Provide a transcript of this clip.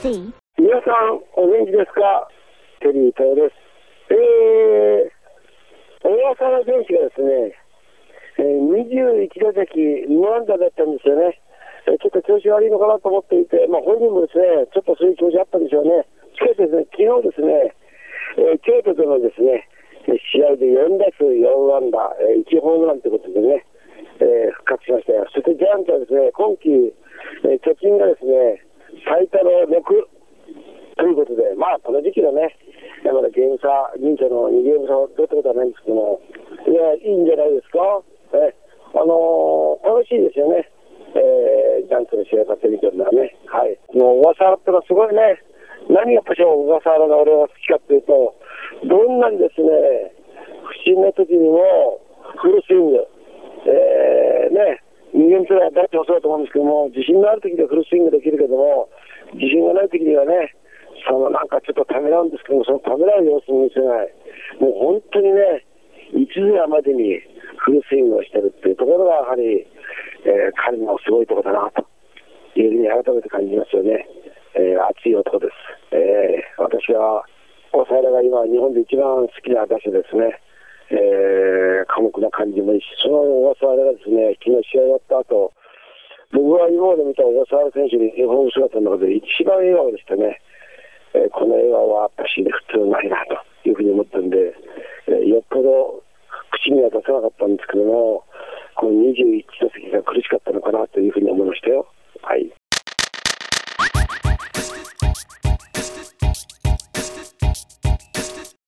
C. 皆さんお元気ですか？テリー東です。小笠原選手がですね、21打席無安打だったんですよね。ちょっと調子悪いのかなと思っていて、本人もですね、ちょっとそういう調子あったんでしょうね。しかしですね、昨日ですね、京都とのですね、試合で4打数4安打、1ホームランということでね、復活しましたよ。そしてジャイアンツはですね、今季、貯金がですね、最多の6ということで、この時期のね、まだゲーム差、銀座の2ゲーム差を取ったことはないんですけども、いや、いいんじゃないですか。楽しいですよね。ジャイアンツの試合勝ってみてるのはね。はい。もう小笠原ってのはすごいね。何がやっぱし小笠原が俺が好きかっていうと、どんなにですね、不審な時にもフルスイング、人間ってのは誰でもそうだと思うんですけども、自信のある時でフルスイングできるけども、自信がない時にはね、なんかちょっとためらうんですけども、そのためらう様子も見せない。もう本当にね、いつぞやまでにフルスイングをしてるっていうところがやはり、彼のすごいところだなというふうに改めて感じますよね。熱い男です。私は小笠原が今日本で一番好きな打者ですね。寡黙な感じもいいし、その小笠原がですね、昨日試合終わった後、僕は今まで見た小笠原選手にユニフォーム姿の中で一番笑顔でしたね。この笑顔は私で普通ないなというふうに思ったんで、よっぽど口には出さなかったんですけども、この21打席が苦しかったのかなというふうに思いましたよ。はい。